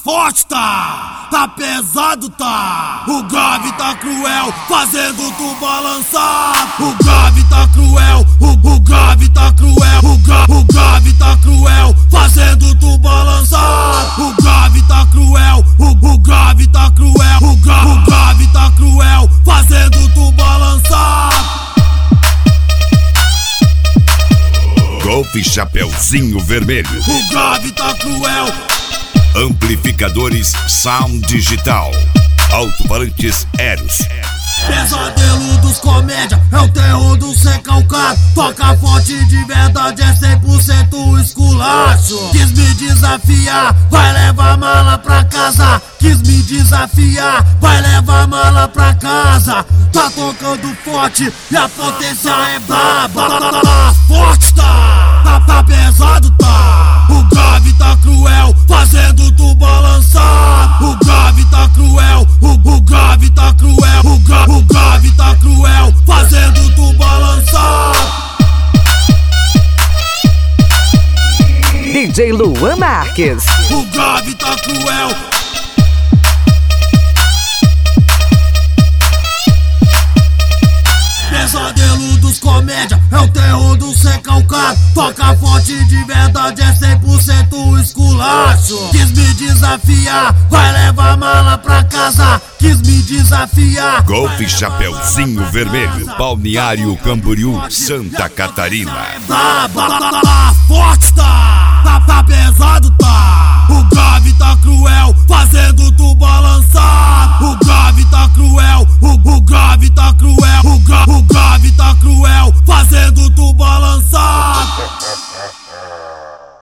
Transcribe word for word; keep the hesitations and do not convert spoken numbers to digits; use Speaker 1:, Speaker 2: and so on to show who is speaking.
Speaker 1: forte tá, tá pesado tá. O grave tá cruel, fazendo tu balançar. O grave tá cruel, o, o grave tá cruel. O, gra, o grave tá cruel, fazendo tu balançar. O grave tá cruel, o, o grave tá cruel. O, gra, o grave tá cruel, fazendo tu balançar.
Speaker 2: Golf Chapeuzinho Vermelho.
Speaker 1: O grave tá cruel.
Speaker 2: Amplificadores Sound Digital. Alto-falantes Eros.
Speaker 1: Pesadelo dos comédia, é o terror do sem calcado. Toca forte de verdade, é cem por cento esculacho. Quis me desafiar, vai levar mala pra casa. Quis me desafiar, vai levar mala pra casa. Tá tocando forte e a potência é braba. Forte tá, tá, tá pesado tá. O grave tá cruel, fazendo tu balançar. O grave tá cruel, o, o grave tá cruel. O, gra, o grave tá cruel, fazendo tu balançar.
Speaker 3: D J Luan Marques.
Speaker 1: O grave tá cruel. Pesadelo dos comédia, é o terror do sem calcado. Toca forte de verdade, é cem por cento esculacho. Quis me desafiar, vai levar mala pra casa. Quis me desafiar.
Speaker 2: Golf Chapeuzinho Vermelho. Balneário Camboriú, Santa Catarina.
Speaker 1: Braba, forte tá.